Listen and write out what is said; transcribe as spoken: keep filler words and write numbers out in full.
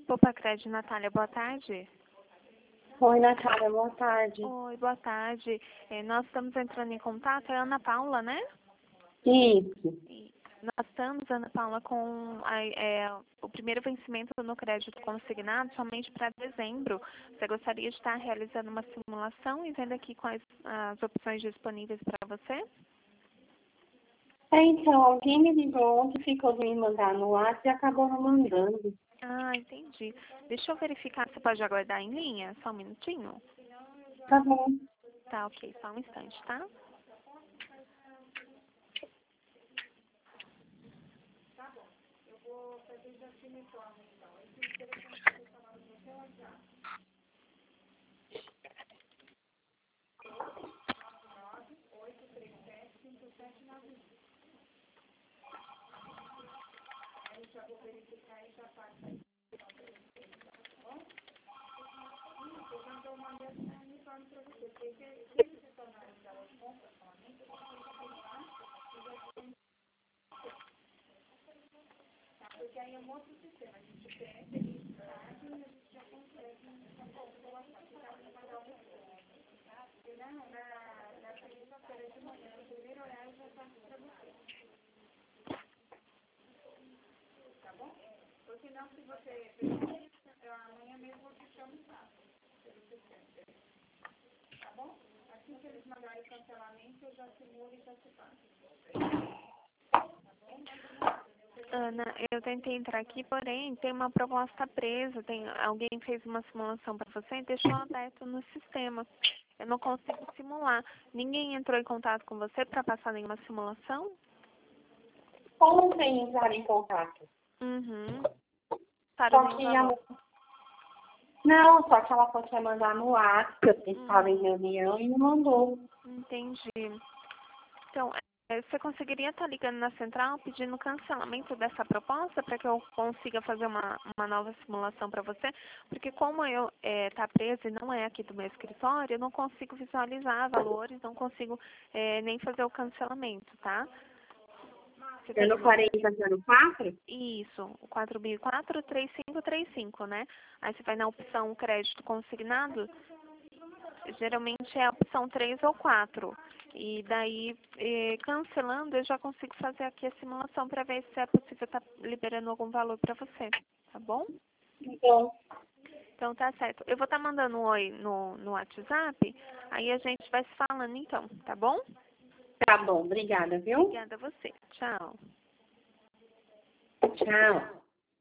Poupa Crédito, Natália, boa tarde. Oi, Natália, boa tarde. Oi, boa tarde. É, nós estamos entrando em contato, é a Ana Paula, né? Isso. E nós estamos, Ana Paula, com a, é, o primeiro vencimento no crédito consignado somente para dezembro. Você gostaria de estar realizando uma simulação e vendo aqui quais as opções disponíveis para você? É, então, alguém me ligou ontem, ficou de me mandar no WhatsApp e acabou não mandando. Ah, entendi. Deixa eu verificar, você pode aguardar em linha? Só um minutinho? Tá bom. Tá, ok, só um instante, tá? Ana, eu tentei entrar aqui, porém tem uma proposta presa, tem, alguém fez uma simulação para você e deixou aberto no sistema. Eu não consigo simular. Ninguém entrou em contato com você para passar nenhuma simulação? Ontem entraram em contato. Uhum. Para Só o que a... valor. Não, só que ela falou que ia mandar no WhatsApp, eu estava em Hum, reunião e não mandou. entendi. Então, eh, você conseguiria estar ligando na central pedindo cancelamento dessa proposta para que eu consiga fazer uma, uma nova simulação para você? Porque como eu está presa e não é aqui do meu escritório, eu não consigo visualizar valores, não consigo eh, nem fazer o cancelamento, tá? Você Eu teria não uma... parei fazendo quatro? Isso, o quatro mil e quatro, três cinco três cinco, né? Aí você vai na opção crédito consignado, geralmente é a opção três ou quatro. E daí, eh, cancelando, eu já consigo fazer aqui a simulação para ver se é possível estar liberando algum valor para você, tá bom? Então, Então tá certo. Eu vou estar mandando um oi no, no WhatsApp, aí a gente vai se falando então, tá bom? tá bom, obrigada, viu? Obrigada a você. Tchau. Tchau.